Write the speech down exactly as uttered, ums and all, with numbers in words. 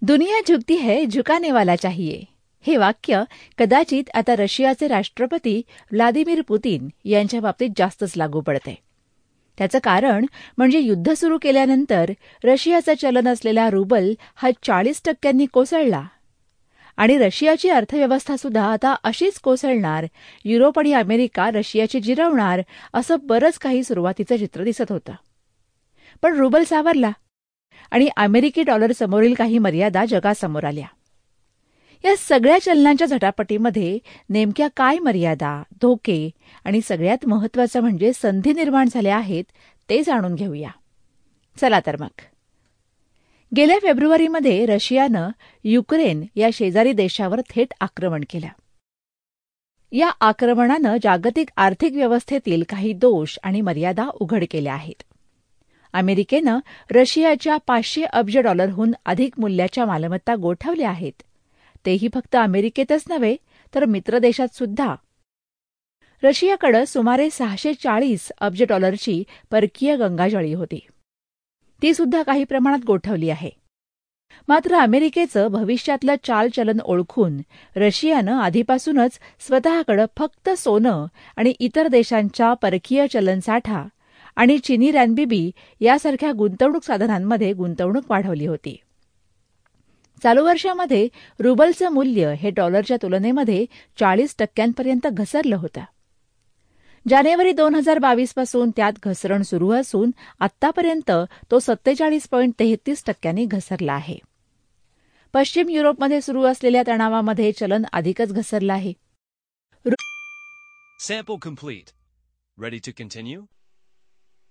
दुनिया झुकती है, झुकाने वाला चाहिए. हे वाक्य कदाचित आता रशियाचे राष्ट्रपती व्लादिमीर पुतीन यांच्या बाबतीत जास्तच लागू पडते. त्याचं कारण म्हणजे युद्ध सुरू केल्यानंतर रशियाचं चलन असलेला रुबल हा चाळीस टक्क्यांनी कोसळला आणि रशियाची अर्थव्यवस्था सुद्धा आता अशीच कोसळणार, युरोप आणि अमेरिका रशियाची जिरवणार, असं बरंच काही सुरुवातीचं चित्र दिसत होतं. पण रुबल सावरला आणि अमेरिकी डॉलर समोरील काही मर्यादा जगासमोर आल्या. या सगळ्या चलनांच्या झटापटीमध्ये नेमक्या काय मर्यादा, धोके आणि सगळ्यात महत्त्वाचं म्हणजे संधी निर्माण झाल्या आहेत ते जाणून घेऊया. चला तर मग. गेल्या फेब्रुवारीमध्ये रशियानं युक्रेन या शेजारी देशावर थेट आक्रमण केलं. या आक्रमणानं जागतिक आर्थिक व्यवस्थेतील काही दोष आणि मर्यादा उघड केल्या आहेत. अमेरिकेनं रशियाच्या पाचशे अब्ज डॉलरहून अधिक मूल्याच्या मालमत्ता गोठवल्या आहेत. तेही फक्त अमेरिकेतच नव्हे तर मित्रदेशात सुद्धा. रशियाकडे सुमारे सहाशे चाळीस अब्ज डॉलरची परकीय गंगाजळी होती. ती सुद्धा काही प्रमाणात गोठवली आहे. मात्र अमेरिकेचं भविष्यातलं चालचलन ओळखून रशियानं आधीपासूनच स्वतःकडे फक्त सोनं आणि इतर देशांच्या परकीय चलनसाठा आणि चिनी रॅनबिबी यासारख्या गुंतवणूक साधनांमध्ये गुंतवणूक वाढवली होती. चालू वर्षामध्ये रुबलचं मूल्य हे डॉलरच्या तुलनेमध्ये चाळीस टक्क्यांपर्यंत घसरलं होतं. जानेवारी दोन हजार बावीस पासून त्यात घसरण सुरू असून आत्तापर्यंत तो सत्तेचाळीस पॉईंट तेहतीस टक्क्यांनी घसरला आहे. पश्चिम युरोपमध्ये सुरू असलेल्या तणावामध्ये चलन अधिकच घसरलं आहे. Sample complete. Ready to continue?